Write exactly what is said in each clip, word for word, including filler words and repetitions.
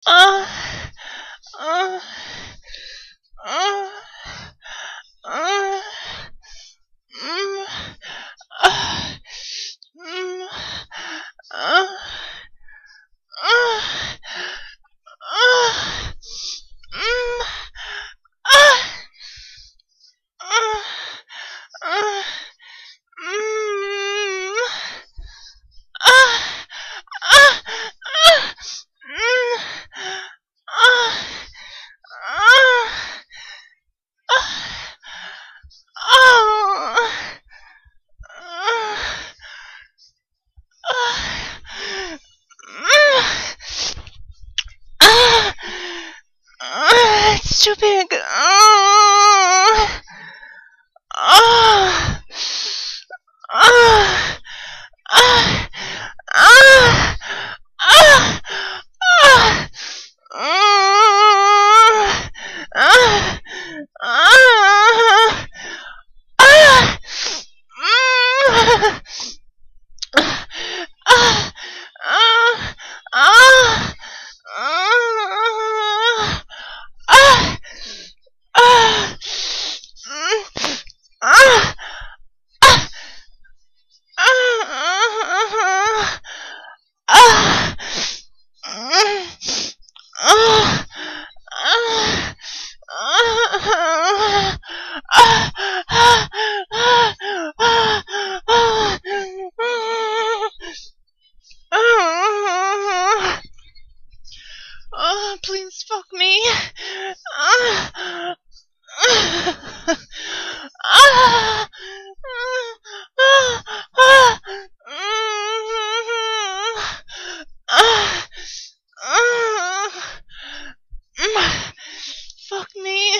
Uh, uh, uh, uh, mm, uh, mm, uh, uh, uh, mm, uh, uh, uh, mm, uh, uh, uh, mm, uh, uh, uh, uh, it's too big. Oh, please fuck me. Fuck me.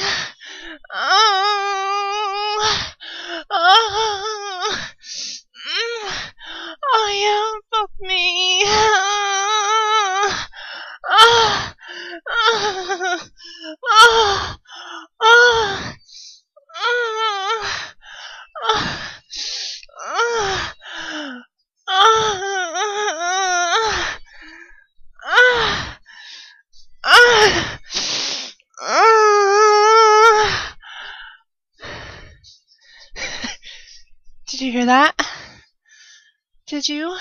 Oh yeah, fuck me. Did you hear that? Did you?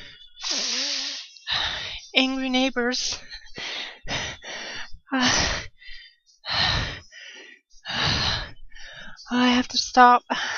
Angry neighbors. Uh, I have to stop.